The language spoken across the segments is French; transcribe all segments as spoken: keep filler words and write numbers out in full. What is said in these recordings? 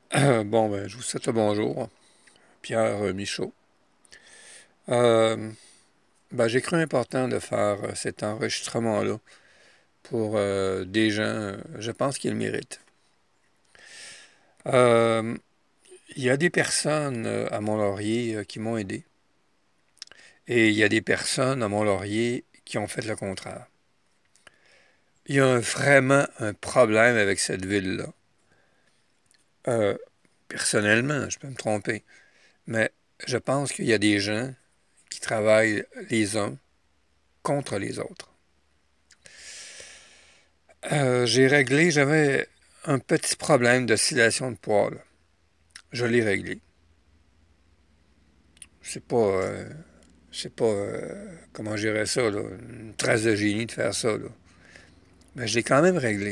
Euh, bon, ben, je vous souhaite le bonjour, Pierre euh, Michaud. Euh, ben, j'ai cru important de faire euh, cet enregistrement-là pour euh, des gens, euh, je pense qu'ils le méritent. Euh, Il y a des personnes euh, à Mont-Laurier euh, qui m'ont aidé et il y a des personnes à Mont-Laurier qui ont fait le contraire. Il y a un- vraiment un problème avec cette ville-là. Euh, Personnellement, je peux me tromper, mais je pense qu'il y a des gens qui travaillent les uns contre les autres. Euh, j'ai réglé, j'avais un petit problème d'oscillation de poids, là. Je l'ai réglé. C'est pas, euh, c'est pas, euh, comment je dirais ça, là, une trace de génie de faire ça, là. Mais je l'ai quand même réglé.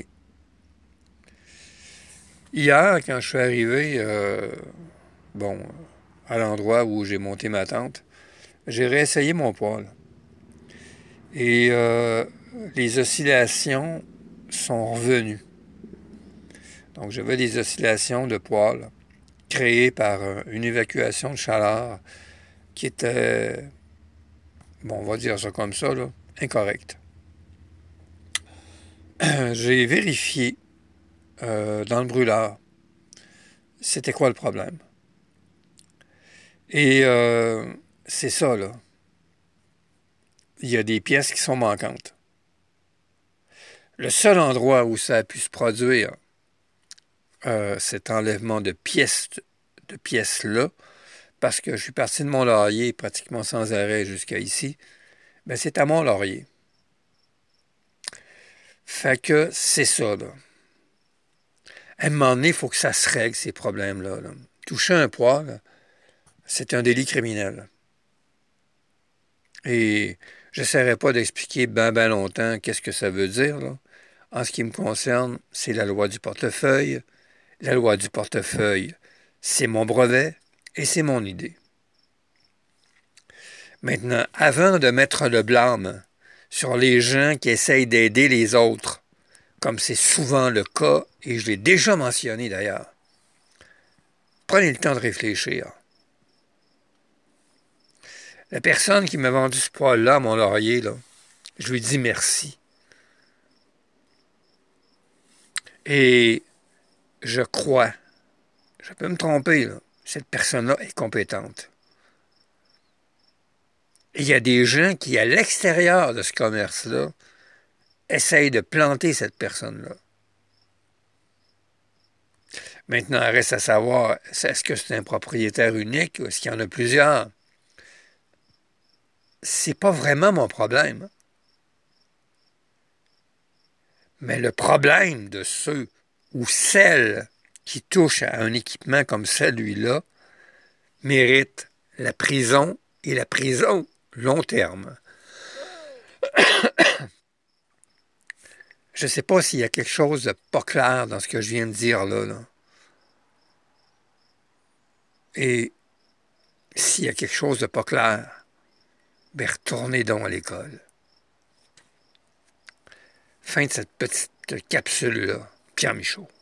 Hier, quand je suis arrivé, euh, bon, à l'endroit où j'ai monté ma tente, j'ai réessayé mon poids, là. Et euh, les oscillations sont revenues. Donc, j'avais des oscillations de poids, là, créées par euh, une évacuation de chaleur qui était, bon, on va dire ça comme ça, là, incorrect. J'ai vérifié euh, dans le brûleur c'était quoi le problème. Et euh, c'est ça, là. Il y a des pièces qui sont manquantes. Le seul endroit où ça a pu se produire, euh, cet enlèvement de pièces, de pièces-là, parce que je suis parti de Mont-Laurier pratiquement sans arrêt jusqu'à ici, ben c'est à Mont-Laurier. Fait que c'est ça, là. À un moment donné, il faut que ça se règle, ces problèmes-là, là. Toucher un poids, là, c'est un délit criminel. Et j'essaierai pas d'expliquer ben ben longtemps qu'est-ce que ça veut dire, là. En ce qui me concerne, c'est la loi du portefeuille. La loi du portefeuille, c'est mon brevet et c'est mon idée. Maintenant, avant de mettre le blâme sur les gens qui essayent d'aider les autres, comme c'est souvent le cas, et je l'ai déjà mentionné d'ailleurs, prenez le temps de réfléchir. La personne qui m'a vendu ce poil-là à mon laurier, là, je lui dis merci. Et je crois, je peux me tromper, là, cette personne-là est compétente. Et il y a des gens qui, à l'extérieur de ce commerce-là, essayent de planter cette personne-là. Maintenant, il reste à savoir, est-ce que c'est un propriétaire unique ou est-ce qu'il y en a plusieurs? C'est pas vraiment mon problème. Mais le problème de ceux ou celles qui touchent à un équipement comme celui-là mérite la prison et la prison long terme. Je ne sais pas s'il y a quelque chose de pas clair dans ce que je viens de dire là, là. Et s'il y a quelque chose de pas clair, ben retournez donc à l'école. Fin de cette petite capsule-là. Pierre Michaud.